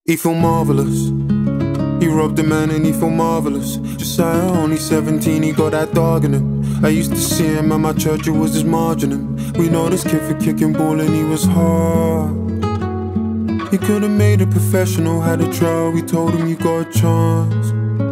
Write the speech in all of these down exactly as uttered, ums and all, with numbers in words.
He feel marvellous. He robbed a man and he feel marvellous. Josiah, only seventeen, he got that dog in him. I used to see him at my church, it was his margin. We know this kid for kicking ball and he was hard. He could've made a professional, had a trial, we told him you got a chance.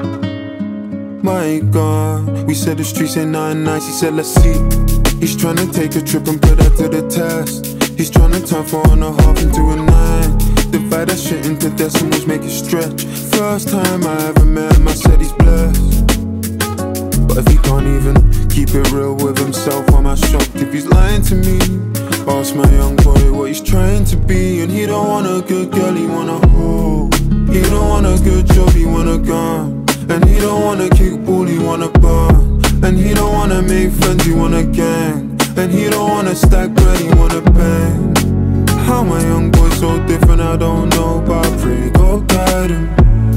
My God, we said the streets ain't nothing nice, he said let's see. He's tryna take a trip and put that to the test. He's tryna turn four and a half into a nine. Divide that shit into decimals, make it stretch. First time I ever met him, I said he's blessed. But if he can't even keep it real with himself, am I shocked if he's lying to me? Ask my young boy what he's trying to be. And he don't want a good girl, he want a hoe. He don't want a good job, he want a gun. And he don't wanna kick ball, he want a bar. And he don't wanna make friends, he want a gang. And he don't wanna stack bread, he wanna bang. How my young boy so different, I don't know, but I pray God guide him.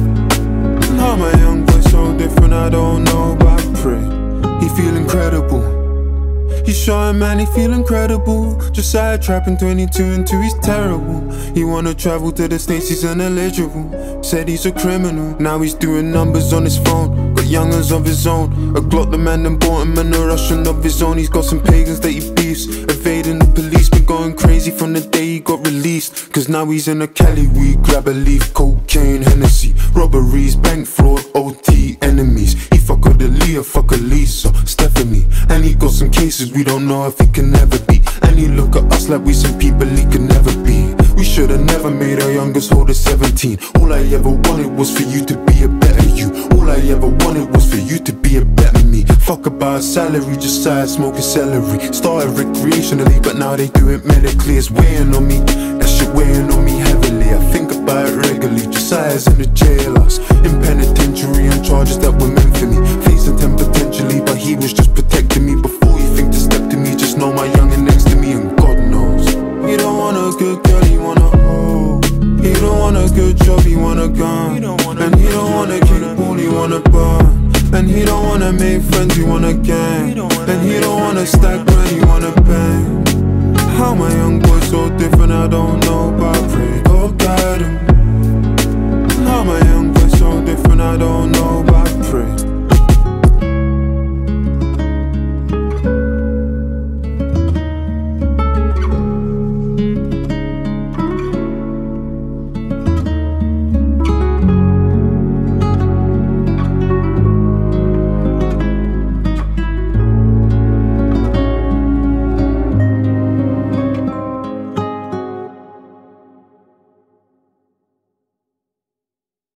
How my young boy so different, I don't know, but I pray he feel incredible. He's showing man, he feel incredible. Josiah trapping twenty-two and two, he's terrible. He wanna travel to the States, he's ineligible. Said he's a criminal, now he's doing numbers on his phone. Got youngers of his own, a Glock the man done bought him and a Russian of his own. He's got some pagans that he beefs, evading the police, been going crazy from the day he got released. Cause now he's in a Cali weed, grab a leaf, cocaine, Hennessy, robberies, bank fraud, O T, enemies. He fuck with Aaliyah, fuck Elisa, Stephanie. And he got some cases we don't know if he can ever be. And he look at us like we some people he can never be. We should've never made our youngest older seventeen. All I ever wanted was for you to be a better you. All I ever wanted was for you to be a better me. Fuck about a salary, just side smoking celery. Started recreationally, but now they do it medically. It's weighing on me, that shit weighing on me heavily. I think about it regularly. Josiah's in the jailhouse, in penitentiary on charges that were meant for me. Facing ten potentially, but he was just protecting me. Before you think to step to me, just know my youngin' next to me, and God knows he don't want a good girl, he want a hoe. He don't want a good job, he want a gun. And he don't wanna kick ball, he want a bar. And he don't wanna make friends, he want a gang. And he don't wanna stack bread, he wanna bang. How my young boy so different, I don't know, but I pray God guide him.